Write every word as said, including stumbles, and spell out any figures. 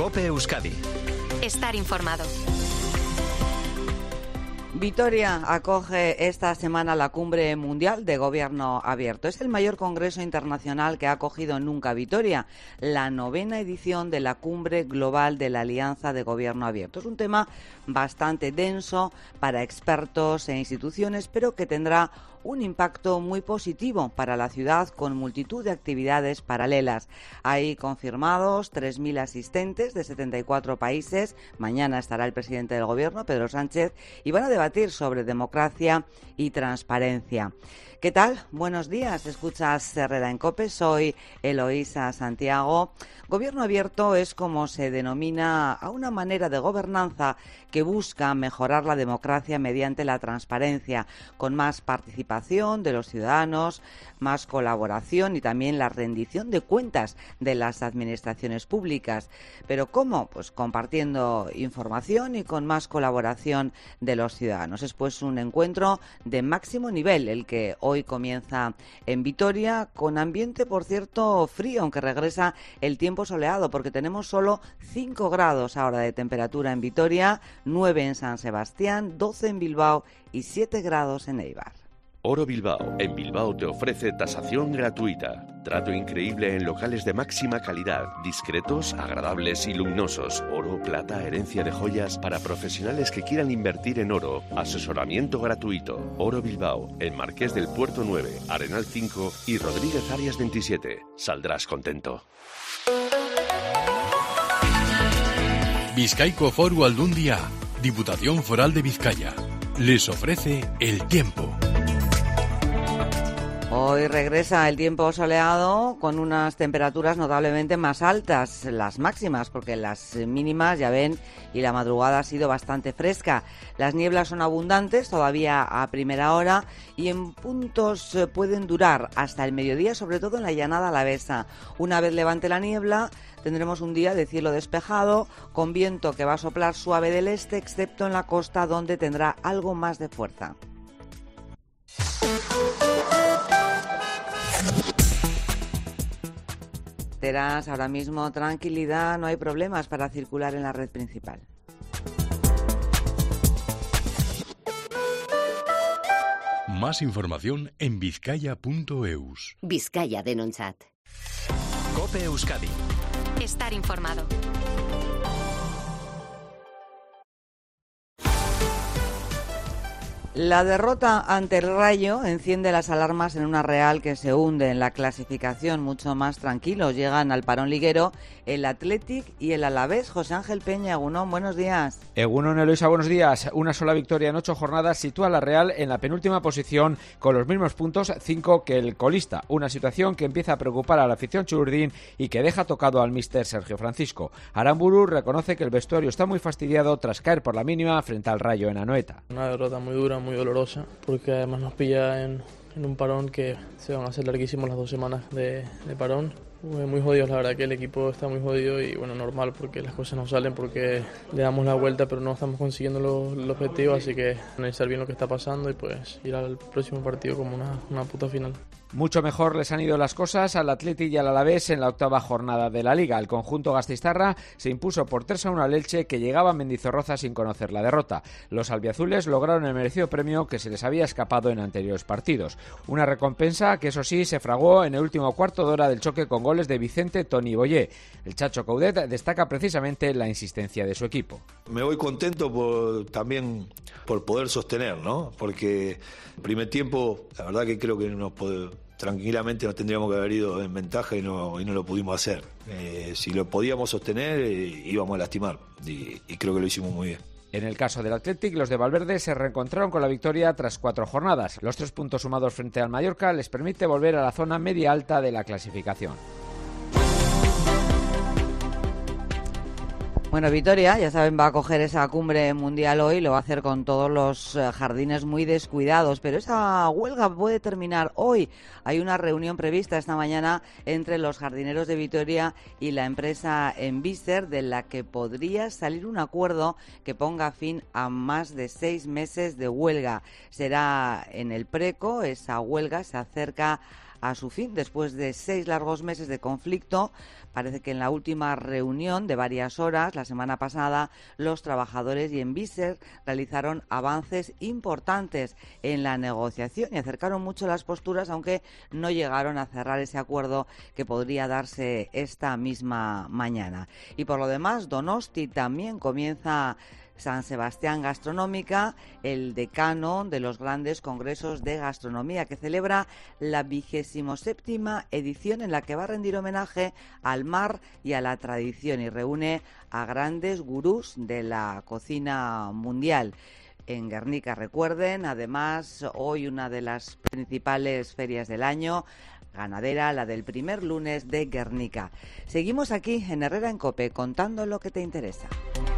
COPE Euskadi. Estar informado. Vitoria acoge esta semana la Cumbre Mundial de Gobierno Abierto. Es el mayor congreso internacional que ha acogido nunca Vitoria, la novena edición de la Cumbre Global de la Alianza de Gobierno Abierto. Es un tema bastante denso para expertos e instituciones, pero que tendrá un impacto muy positivo para la ciudad con multitud de actividades paralelas. Hay confirmados tres mil asistentes de setenta y cuatro países. Mañana estará el presidente del Gobierno, Pedro Sánchez, y van a debatir sobre democracia y transparencia. ¿Qué tal? Buenos días. Escuchas Herrera en COPE. Soy Eloísa Santiago. Gobierno abierto es como se denomina a una manera de gobernanza que busca mejorar la democracia mediante la transparencia, con más participación de los ciudadanos, más colaboración y también la rendición de cuentas de las administraciones públicas. ¿Pero cómo? Pues compartiendo información y con más colaboración de los ciudadanos. Es pues un encuentro de máximo nivel el que hoy comienza en Vitoria, con ambiente, por cierto, frío, aunque regresa el tiempo soleado, porque tenemos solo cinco grados ahora de temperatura en Vitoria, nueve en San Sebastián, doce en Bilbao y siete grados en Eibar. Oro Bilbao. En Bilbao te ofrece tasación gratuita. Trato increíble en locales de máxima calidad, discretos, agradables y luminosos. Oro, plata, herencia de joyas para profesionales que quieran invertir en oro. Asesoramiento gratuito. Oro Bilbao, en Marqués del Puerto nueve, Arenal cinco y Rodríguez Arias veintisiete. Saldrás contento. Bizkaiko Foru Aldundia, Diputación Foral de Vizcaya, les ofrece el tiempo. Hoy regresa el tiempo soleado con unas temperaturas notablemente más altas, las máximas, porque las mínimas, ya ven, y la madrugada ha sido bastante fresca. Las nieblas son abundantes todavía a primera hora y en puntos pueden durar hasta el mediodía, sobre todo en la llanada alavesa. Una vez levante la niebla, tendremos un día de cielo despejado, con viento que va a soplar suave del este, excepto en la costa, donde tendrá algo más de fuerza. Terás ahora mismo tranquilidad, no hay problemas para circular en la red principal. Más información en vizcaya punto eus. Vizcaya denontzat. COPE Euskadi. Estar informado. La derrota ante el Rayo enciende las alarmas en una Real que se hunde en la clasificación. Mucho más tranquilos llegan al parón liguero el Athletic y el Alavés. José Ángel Peña, Egunon, buenos días. Egunon, Eloisa, buenos días. Una sola victoria en ocho jornadas sitúa a la Real en la penúltima posición con los mismos puntos, cinco que el colista. Una situación que empieza a preocupar a la afición chururdín y que deja tocado al míster Sergio Francisco. Aramburu reconoce que el vestuario está muy fastidiado tras caer por la mínima frente al Rayo en Anoeta. Una derrota muy dura, muy dolorosa, porque además nos pilla en, en un parón que se van a hacer larguísimos las dos semanas de, de parón. Muy jodidos, la verdad que el equipo está muy jodido y bueno, normal porque las cosas no salen, porque le damos la vuelta pero no estamos consiguiendo los, los objetivos, así que analizar bien lo que está pasando y pues ir al próximo partido como una, una puta final. Mucho mejor les han ido las cosas al Athletic y al Alavés en la octava jornada de la Liga. El conjunto gasteiztarra se impuso por tres a uno al Elche, que llegaba a Mendizorroza sin conocer la derrota. Los albiazules lograron el merecido premio que se les había escapado en anteriores partidos. Una recompensa que, eso sí, se fraguó en el último cuarto de hora del choque con goles de Vicente, Toni y Boyé. El Chacho Coudet destaca precisamente la insistencia de su equipo. Me voy contento por, también por poder sostener, ¿no? Porque el primer tiempo, la verdad que creo que nos puede, tranquilamente nos tendríamos que haber ido en ventaja y no, y no lo pudimos hacer. Eh, si lo podíamos sostener, eh, íbamos a lastimar y, y creo que lo hicimos muy bien. En el caso del Athletic, los de Valverde se reencontraron con la victoria tras cuatro jornadas. Los tres puntos sumados frente al Mallorca les permite volver a la zona media alta de la clasificación. Bueno, Vitoria, ya saben, va a coger esa cumbre mundial hoy, lo va a hacer con todos los jardines muy descuidados, pero esa huelga puede terminar hoy. Hay una reunión prevista esta mañana entre los jardineros de Vitoria y la empresa Enviser, de la que podría salir un acuerdo que ponga fin a más de seis meses de huelga. Será en el Preco, esa huelga se acerca a su fin después de seis largos meses de conflicto. Parece que en la última reunión de varias horas, la semana pasada, los trabajadores y Enviser realizaron avances importantes en la negociación y acercaron mucho las posturas, aunque no llegaron a cerrar ese acuerdo que podría darse esta misma mañana. Y por lo demás, Donosti también comienza San Sebastián Gastronómica, el decano de los grandes congresos de gastronomía, que celebra la vigésimo séptima edición en la que va a rendir homenaje al mar y a la tradición y reúne a grandes gurús de la cocina mundial. En Guernica, recuerden, además, hoy una de las principales ferias del año, ganadera, la del primer lunes de Guernica. Seguimos aquí en Herrera en COPE, contando lo que te interesa.